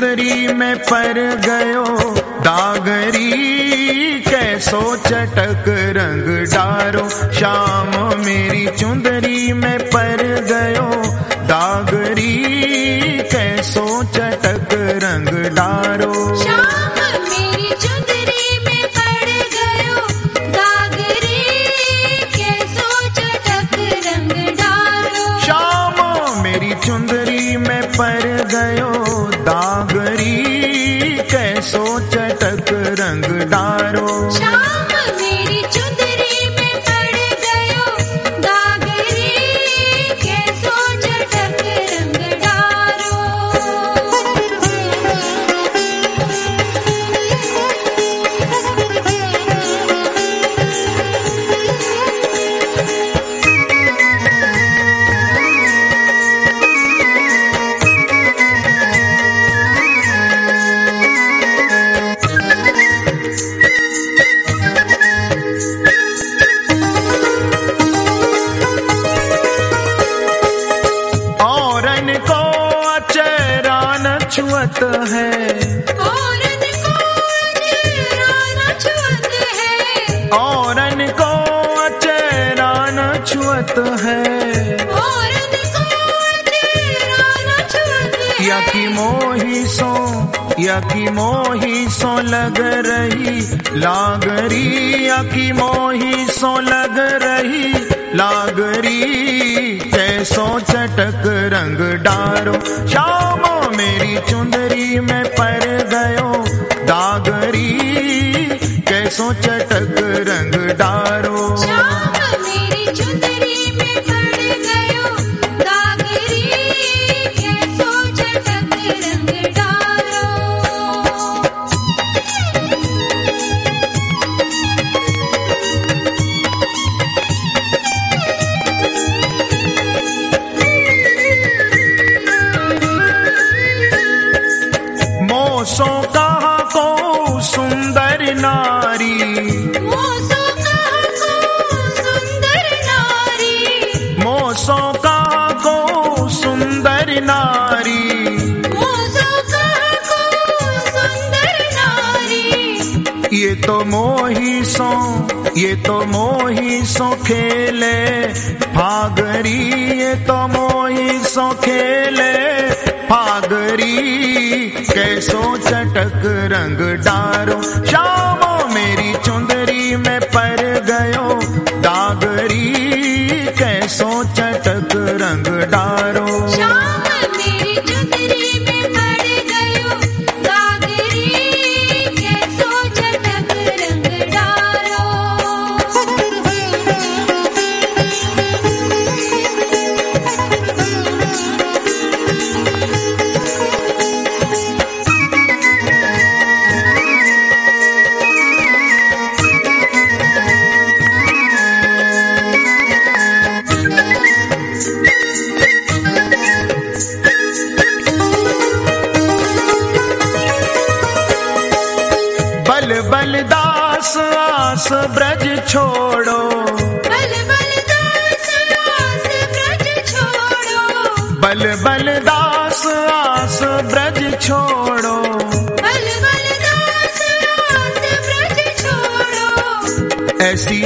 चुंदरी में पर गयो दागरी, कैसो चटक रंग डारो श्याम मेरी चुंदरी में पर गयो दागरी, कैसो चटक रंग डारो। श्याम मेरी चुंदरी में पड़ गयो दागरी, कैसो चटक रंग डारो। श्याम मेरी चुंदरी में पर गयो दागरी, कैसो चटक रंग डारो। श्याम मेरी चुंदरी में पड़ गयो दागरी, कैसो चटक रंग डारो। छुअत है औरन को चेहरा न छुअत है, औरन को चेहरा न छुअत है, औरन को चेहरा न छुअत है। या की मोही सो लग रही लागरी, या की मोही सो लग रही लागरी, कैसो चटक रंग डारो। श्याम मेरी चुंदरी में पर गयो दागरी, कैसो चटक रंग डारो। श्याम मेरी चुंदरी में पड़ गयो दागरी, कैसो चटक रंग डारो। मोसो कहा को सुंदर नारी, मोसो कहा को सुंदर नारी, मोसो कहा को सुंदर नारी, मोसो कहा को सुंदर नारी। ये तो मोही सो खेले फागरी, ये तो मोही सो खेले फागरी, कैसो चटक रंग डारो। श्याम मेरी चुंदरी में पर गयो दागरी, कैसो चटक रंग डारो। श्याम मेरी चुंदरी में पड़ गयो दागरी, कैसो चटक रंग डारो। बल दास आस ब्रज छोड़ो, बल बल दास आस ब्रज छोड़ो, बल दास आस ब्रज छोड़ो, बल बल दास आस ब्रज छोड़ो। ऐसी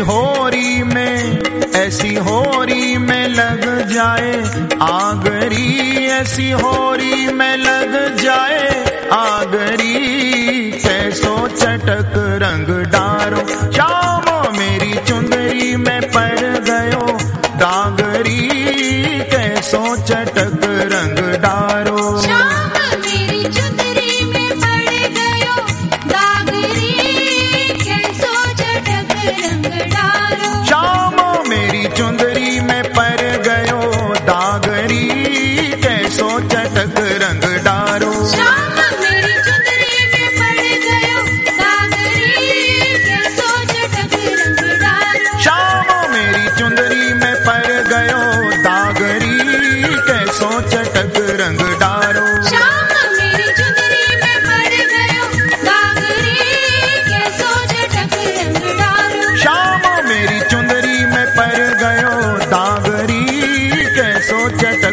होरी में लग जाए आगरी, ऐसी होरी में लग जाए आगरी, कैसो चटक रंग डारो। श्याम मेरी चुंदरी में पर गयो दागरी, कैसो चटक रंग डारो। श्याम मेरी चुंदरी में पड़ गयो दागरी, कैसो चटक रंग डारो। श्याम मेरी चुंदरी में पर गयो दागरी, कैसो चटक रंग डारो। श्याम मेरी चुंदरी में पड़ गयो दागरी, कैसो चटक रंग डारो। श्याम मेरी चुंदरी में पर गयो दागरी, कैसो चटक रंग डारो। श्याम मेरी चुंदरी में पड़ गयो दागरी, कैसो चटक रंग डारो। श्याम मेरी चुंदरी में पर गयो दागरी, कैसो चटक